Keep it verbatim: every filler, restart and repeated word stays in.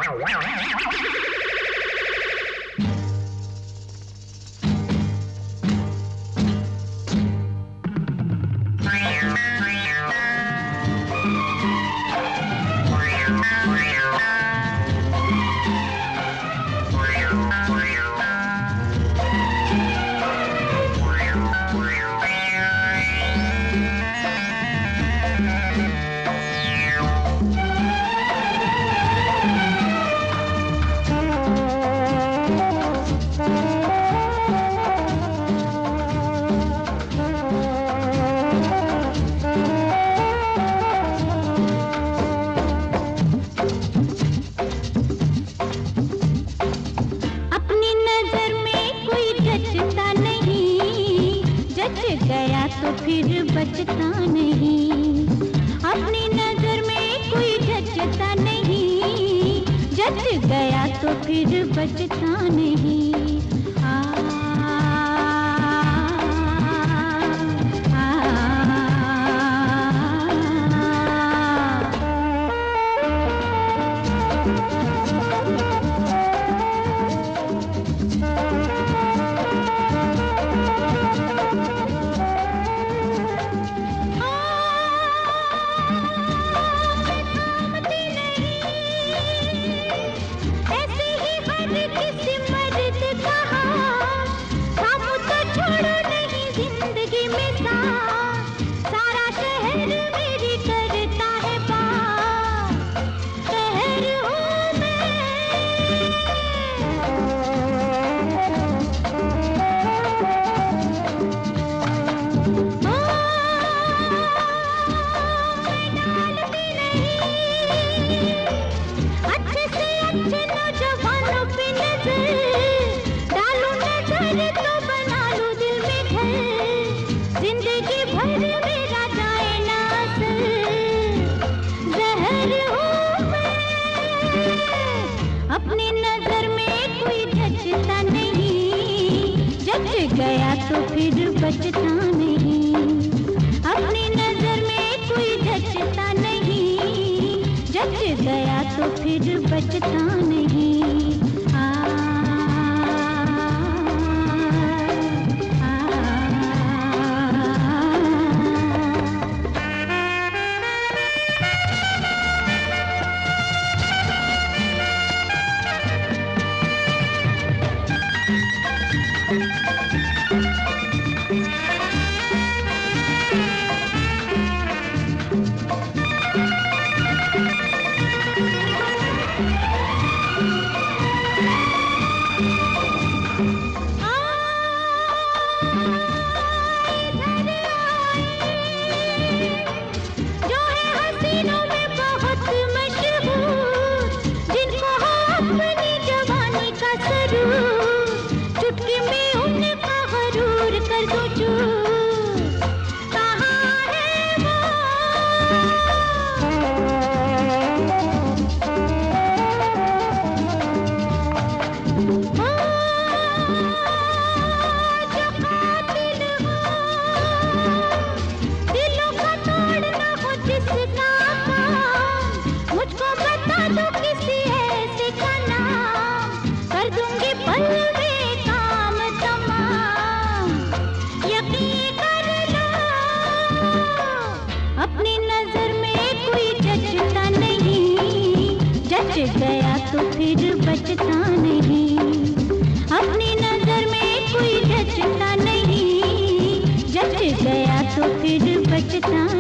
तो फिर बचता नहीं, अपनी नजर में कोई जचता नहीं, जच गया तो फिर बचता नहीं। आ, आ, अपनी नजर में कोई जचता नहीं, जच गया तो फिर बचता नहीं। अपनी नजर में कोई जचता नहीं, जच गया तो फिर बचता नहीं। आ, गया तो फिर बचता नहीं। अपनी नजर में कोई जचता नहीं, जच गया तो फिर बचता